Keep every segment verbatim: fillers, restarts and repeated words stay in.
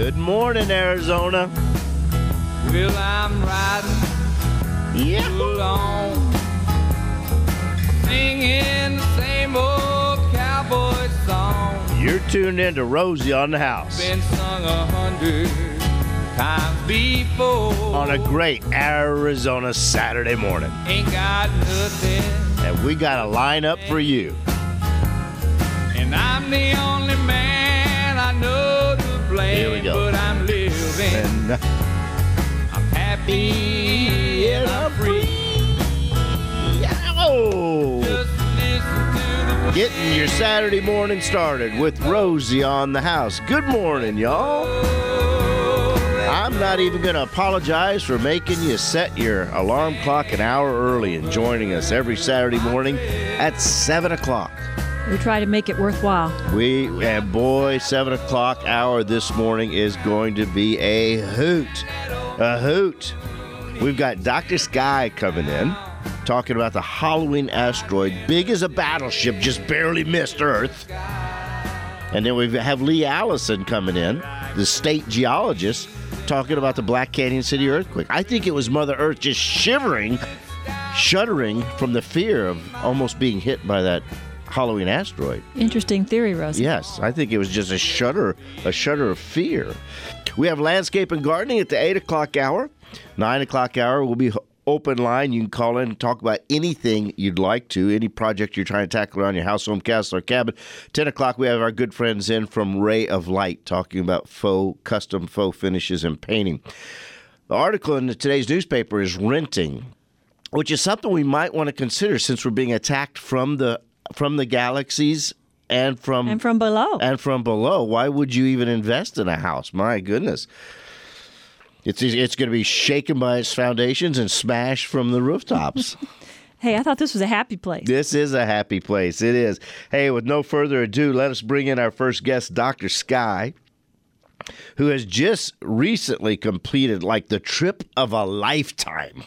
Good morning, Arizona. Well, I'm riding Yeah. along, singing the same old cowboy song. You're tuned in to Rosie on the House Been sung a hundred times before. on a great Arizona Saturday morning. Ain't got nothing, And we got a lineup for you. and I'm the only man I know to blame. Here we go. But I'm living, And uh, I'm happy, and I'm free. oh, Just listen to the getting your Saturday morning started with Rosie on the House. Good morning, y'all. I'm not even going to apologize for making you set your alarm clock an hour early and joining us every Saturday morning at seven o'clock. We try to make it worthwhile. We, and boy, seven o'clock hour this morning is going to be a hoot. A hoot. We've got Doctor Sky coming in, talking about the Halloween asteroid, big as a battleship, just barely missed Earth. And then we have Lee Allison coming in, the state geologist, talking about the Black Canyon City earthquake. I think it was Mother Earth just shivering, shuddering from the fear of almost being hit by that Halloween asteroid. Interesting theory, Rosie. Yes, I think it was just a shudder, a shudder of fear. We have landscape and gardening at the eight o'clock hour. nine o'clock hour will be open line. You can call in and talk about anything you'd like to, any project you're trying to tackle around your house, home, castle, or cabin. ten o'clock, we have our good friends in from Ray of Light talking about faux, custom faux finishes and painting. The article in today's newspaper is renting, which is something we might want to consider since we're being attacked from the from the galaxies and from And from below. and from below. Why would you even invest in a house? My goodness. It's it's going to be shaken by its foundations and smashed from the rooftops. Hey, I thought this was a happy place. This is a happy place. It is. Hey, with no further ado, let us bring in our first guest, Doctor Sky, who has just recently completed like the trip of a lifetime.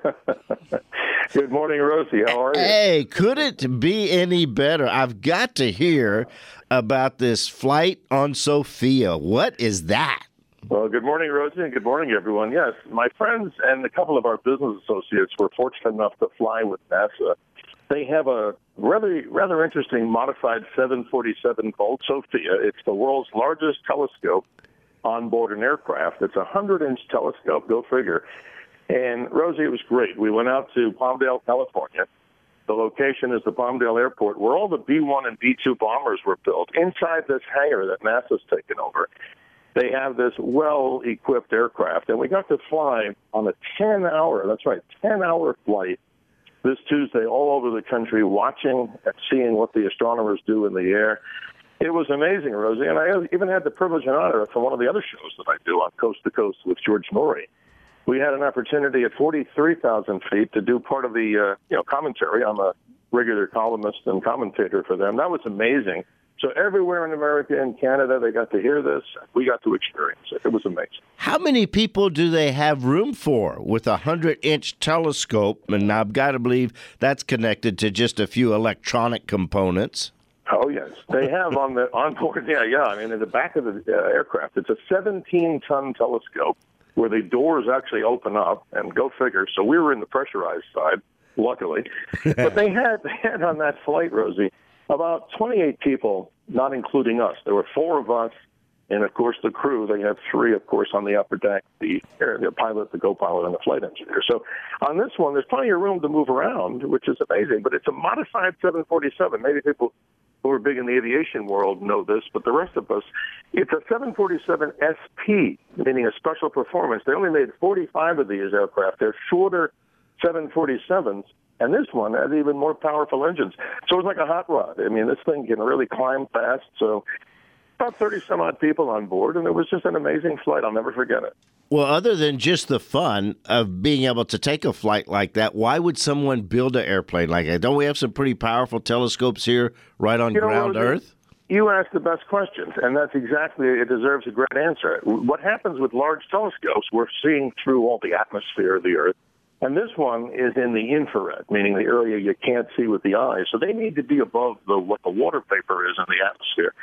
Good morning, Rosie. How are you? Hey, could it be any better? I've got to hear about this flight on Sophia. What is that? Well, good morning, Rosie, and good morning, everyone. Yes, my friends and a couple of our business associates were fortunate enough to fly with NASA. They have a rather rather interesting modified seven forty-seven called Sophia. It's the world's largest telescope on board an aircraft. It's a hundred-inch telescope, go figure. And, Rosie, it was great. We went out to Palmdale, California. The location is the Palmdale Airport, where all the B one and B two bombers were built, inside this hangar that NASA's taken over. They have this well-equipped aircraft, and we got to fly on a ten-hour, that's right, ten-hour flight this Tuesday all over the country, watching and seeing what the astronomers do in the air. It was amazing, Rosie, and I even had the privilege and honor from one of the other shows that I do on Coast to Coast with George Norrie. We had an opportunity at forty-three thousand feet to do part of the uh, you know commentary. I'm a regular columnist and commentator for them. That was amazing. So everywhere in America and Canada, they got to hear this. We got to experience it. It was amazing. How many people do they have room for with a hundred-inch telescope? And I've got to believe that's connected to just a few electronic components. Oh, yes. They have on the on board, yeah, yeah. I mean, in the back of the uh, aircraft, it's a seventeen-ton telescope where the doors actually open up, and go figure. So we were in the pressurized side, luckily. But they had, they had on that flight, Rosie, about twenty-eight people, not including us. There were four of us, and, of course, the crew. They had three, of course, on the upper deck, the, the pilot, the co-pilot, and the flight engineer. So on this one, there's plenty of room to move around, which is amazing. But it's a modified seven forty-seven. Maybe people who are big in the aviation world know this, but the rest of us, it's a seven forty-seven S P, meaning a special performance. They only made forty-five of these aircraft. They're shorter seven forty-sevens, and this one has even more powerful engines. So it's like a hot rod. I mean, this thing can really climb fast. So about thirty some odd people on board, and it was just an amazing flight. I'll never forget it. Well, other than just the fun of being able to take a flight like that, why would someone build an airplane like that? Don't we have some pretty powerful telescopes here right on You know, ground Rosie, Earth? You asked the best questions, and that's exactly, it deserves a great answer. What happens with large telescopes, we're seeing through all the atmosphere of the Earth, and this one is in the infrared, meaning the area you can't see with the eye. So they need to be above the what the water vapor is in the atmosphere.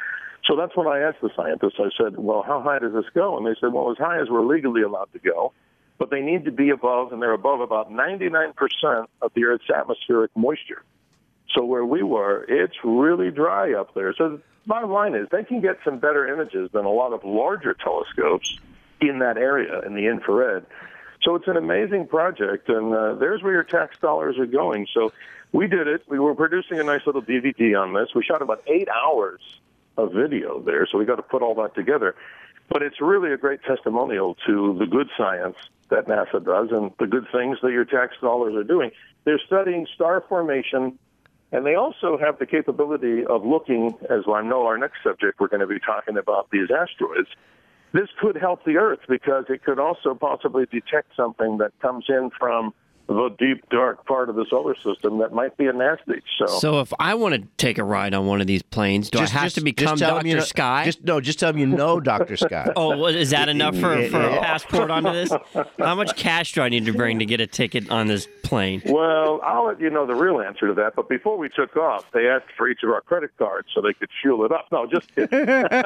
So that's what I asked the scientists. I said, well, how high does this go? And they said, well, as high as we're legally allowed to go, but they need to be above, and they're above about ninety-nine percent of the Earth's atmospheric moisture. So where we were, it's really dry up there. So the bottom line is they can get some better images than a lot of larger telescopes in that area, in the infrared. So it's an amazing project, and uh, there's where your tax dollars are going. So we did it. We were producing a nice little D V D on this. We shot about eight hours of video there, so we got to put all that together. But it's really a great testimonial to the good science that NASA does and the good things that your tax dollars are doing. They're studying star formation, and they also have the capability of looking, as I know our next subject, we're going to be talking about these asteroids. This could help the Earth because it could also possibly detect something that comes in from the deep, dark part of the solar system that might be a nasty. So, so if I want to take a ride on one of these planes, do just, I have just, to become Doctor you know, Sky? Just, no, just tell them you know Doctor Sky. Oh, well, is that enough for, for a passport onto this? How much cash do I need to bring to get a ticket on this plane? Well, I'll let you know the real answer to that. But before we took off, they asked for each of our credit cards so they could fuel it up. No, just kidding.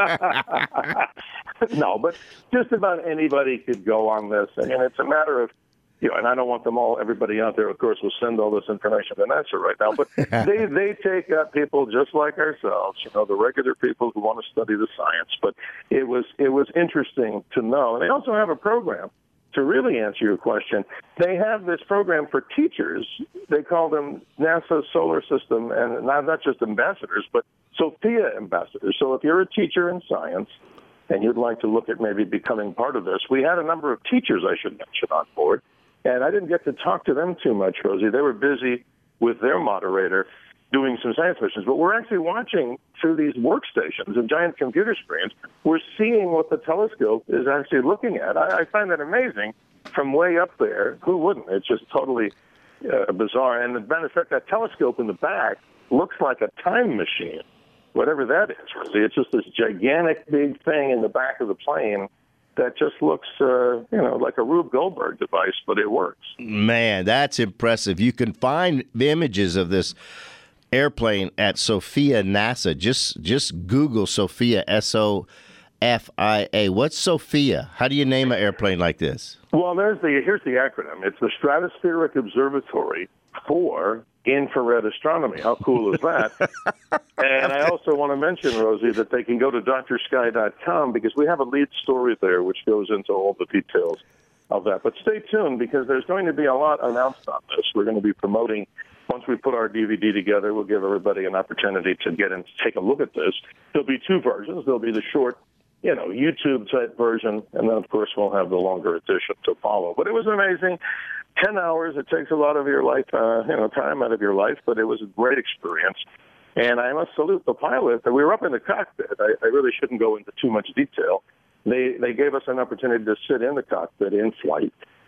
No, but just about anybody could go on this. And it's a matter of, you know, and I don't want them all, everybody out there, of course, will send all this information to NASA right now, but they, they take up people just like ourselves, you know, the regular people who want to study the science. But it was, it was interesting to know. And they also have a program to really answer your question. They have this program for teachers. They call them NASA Solar System, and not, not just ambassadors, but SOFIA ambassadors. So if you're a teacher in science, and you'd like to look at maybe becoming part of this, we had a number of teachers, I should mention, on board. And I didn't get to talk to them too much, Rosie. They were busy with their moderator doing some science missions. But we're actually watching through these workstations and giant computer screens. We're seeing what the telescope is actually looking at. I, I find that amazing from way up there. Who wouldn't? It's just totally uh, bizarre. And the matter of fact, that telescope in the back looks like a time machine, whatever that is, Rosie. It's just this gigantic big thing in the back of the plane that just looks, uh, you know, like a Rube Goldberg device, but it works. Man, that's impressive. You can find images of this airplane at SOFIA NASA. Just just Google SOFIA, S O F I A. What's SOFIA? How do you name an airplane like this? Well, there's the here's the acronym. It's the Stratospheric Observatory for Infrared Astronomy. How cool is that? And I also want to mention, Rosie, that they can go to doctor sky dot com because we have a lead story there which goes into all the details of that. But stay tuned because there's going to be a lot announced on this. We're going to be promoting, once we put our D V D together, we'll give everybody an opportunity to get and take a look at this. There'll be two versions. There'll be the short, you know, YouTube-type version, and then, of course, we'll have the longer edition to follow. But it was amazing. Ten hours, it takes a lot of your life, uh, you know, time out of your life, but it was a great experience. And I must salute the pilot. We were up in the cockpit. I, I really shouldn't go into too much detail. They they gave us an opportunity to sit in the cockpit in flight.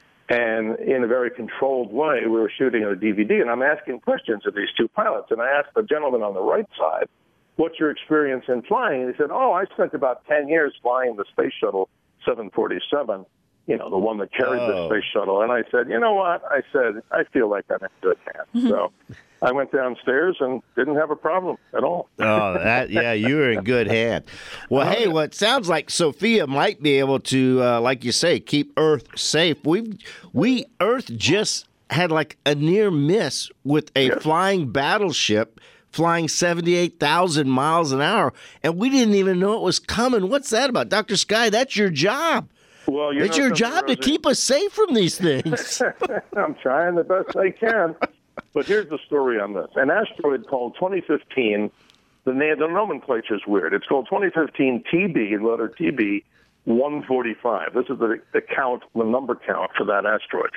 And in a very controlled way, we were shooting a D V D, and I'm asking questions of these two pilots. And I asked the gentleman on the right side, what's your experience in flying? And he said, oh, I spent about ten years flying the Space Shuttle seven forty-seven, you know, the one that carried oh. the space shuttle. And I said, you know what? I said, I feel like I'm in good hands. Mm-hmm. So I went downstairs and didn't have a problem at all. Oh, that yeah, you were in good hand. Well, hey, well, it sounds like SOFIA might be able to, uh, like you say, keep Earth safe. We've, we, Earth just had like a near miss with a yes. flying battleship flying seventy-eight thousand miles an hour, and we didn't even know it was coming. What's that about? Doctor Sky, that's your job. Well, you it's know your job Rosie, to keep us safe from these things. I'm trying the best I can. But here's the story on this. An asteroid called twenty fifteen, the, the nomenclature is weird. It's called twenty fifteen T B, letter T B, one forty-five. This is the, the count, the number count for that asteroid.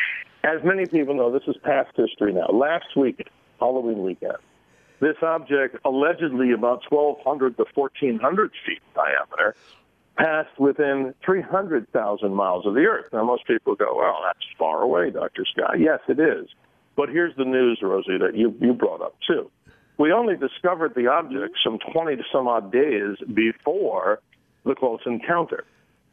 As many people know, this is past history now. Last week, Halloween weekend, this object, allegedly about twelve hundred to fourteen hundred feet diameter, passed within three hundred thousand miles of the Earth. Now, most people go, well, that's far away, Doctor Scott. Yes, it is. But here's the news, Rosie, that you, you brought up, too. We only discovered the object some twenty to some odd days before the close encounter.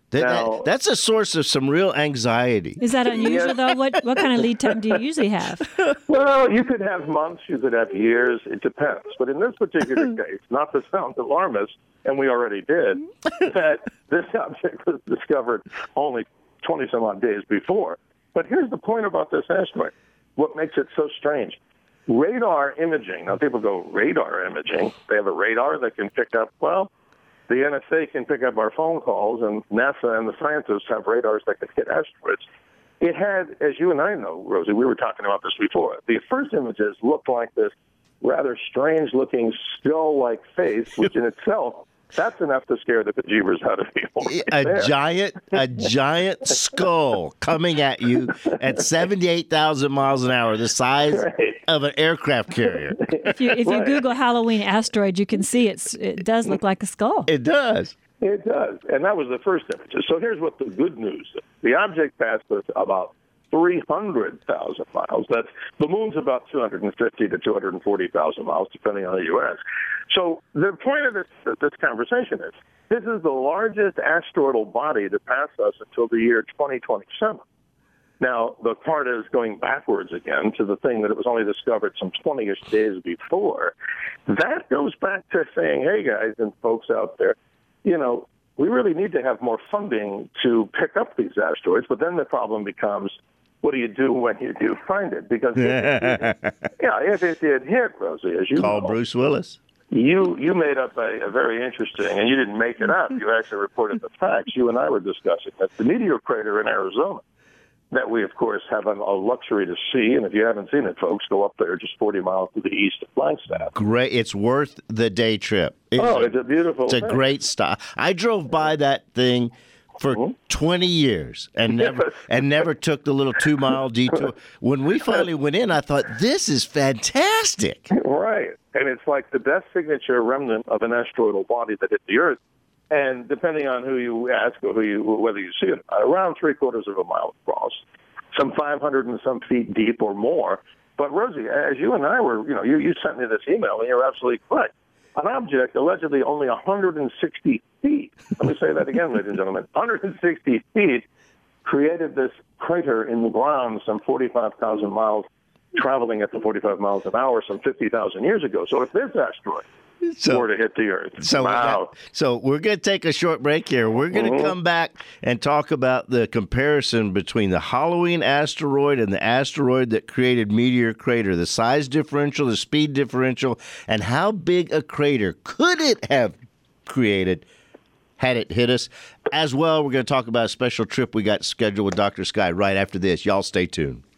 That, Now- that, that's a source of some real anxiety. Is that unusual, though? What what kind of lead time do you usually have? Well, you could have months, you could have years. It depends. But in this particular case, not to sound alarmist, and we already did, that this object was discovered only twenty some odd days before. But here's the point about this asteroid. What makes it so strange? Radar imaging. Now, people go, radar imaging. They have a radar that can pick up, well, the N S A can pick up our phone calls, and NASA and the scientists have radars that can hit asteroids. It had, as you and I know, Rosie, we were talking about this before. The first images looked like this rather strange-looking skull-like face, which in itself, that's enough to scare the bejeebers out of people. Right A there. giant, a giant skull coming at you at seventy-eight thousand miles an hour, the size Right. of an aircraft carrier. If you if you Right. Google Halloween asteroid, you can see it's it does look like a skull. It does. It does. And that was the first image. So here's what the good news is. The object passed us about three hundred thousand miles. That's the moon's about two hundred fifty to two hundred forty thousand miles, depending on the U S. So the point of this this conversation is this is the largest asteroidal body to pass us until the year twenty twenty-seven. Now, the part is going backwards again to the thing that it was only discovered some twenty-ish days before. That goes back to saying, hey, guys and folks out there, you know, we really need to have more funding to pick up these asteroids. But then the problem becomes, what do you do when you do find it? Because if it did, yeah, if it did hit, Rosie, as you Call know, Bruce Willis. you you made up a, a very interesting, and you didn't make it up. You actually reported the facts. You and I were discussing that the meteor crater in Arizona that we, of course, have a, a luxury to see. And if you haven't seen it, folks, go up there just forty miles to the east of Flagstaff. Great. It's worth the day trip. It's Oh, a, it's a beautiful it's a thing. great stop. I drove by that thing for twenty years and never Yes. and never took the little two mile detour. When we finally went in, I thought, this is fantastic. Right. And it's like the best signature remnant of an asteroidal body that hit the Earth. And depending on who you ask or who you, whether you see it, around three quarters of a mile across, some five hundred and some feet deep or more. But Rosie, as you and I were, you know, you, you sent me this email, and you're absolutely correct. An object allegedly only one hundred sixty feet. Let me say that again, ladies and gentlemen. one hundred sixty feet created this crater in the ground some forty-five thousand miles, traveling at the forty-five miles an hour some fifty thousand years ago. So if this asteroid So, were to hit the Earth, so, wow. so we're going to take a short break here. We're going to Mhm. come back and talk about the comparison between the Halloween asteroid and the asteroid that created Meteor Crater, the size differential, the speed differential, and how big a crater could it have created had it hit us. As well, we're going to talk about a special trip we got scheduled with Doctor Sky right after this. Y'all stay tuned.